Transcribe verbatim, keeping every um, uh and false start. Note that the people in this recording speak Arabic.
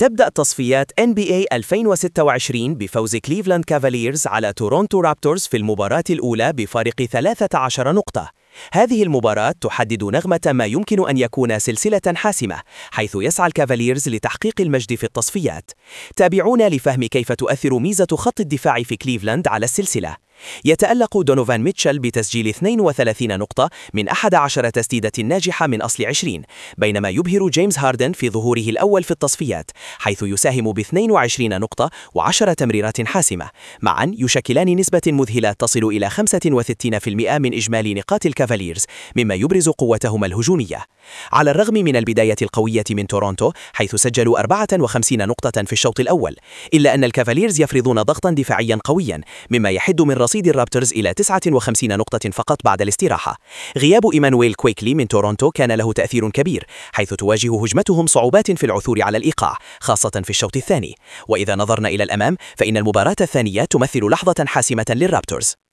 تبدأ تصفيات إن بي إيه ألفين وستة وعشرين بفوز كليفلاند كافاليرز على تورونتو رابتورز في المباراة الأولى بفارق ثلاثة عشر نقطة. هذه المباراة تحدد نغمة ما يمكن أن يكون سلسلة حاسمة، حيث يسعى الكافاليرز لتحقيق المجد في التصفيات. تابعونا لفهم كيف تؤثر ميزة خط الدفاع في كليفلاند على السلسلة. يتألق دونوفان ميتشل بتسجيل اثنين وثلاثين نقطة من أحد عشر تسديدة ناجحة من أصل عشرين، بينما يبهر جيمس هاردن في ظهوره الأول في التصفيات، حيث يساهم ب اثنين وعشرين نقطة وعشر تمريرات حاسمة. معا يشكلان نسبة مذهلة تصل إلى خمسة وستين بالمئة من إجمالي نقاط الكافاليرز، مما يبرز قوتهما الهجومية. على الرغم من البداية القوية من تورونتو حيث سجلوا أربعة وخمسين نقطة في الشوط الأول، إلا أن الكافاليرز يفرضون ضغطا دفاعيا قويا، مما يحد من رصيد الرابترز إلى تسعة وخمسين نقطة فقط بعد الاستراحة. غياب إيمانويل كويكلي من تورونتو كان له تأثير كبير، حيث تواجه هجمتهم صعوبات في العثور على الإيقاع، خاصة في الشوط الثاني. وإذا نظرنا إلى الأمام فإن المباراة الثانية تمثل لحظة حاسمة للرابترز.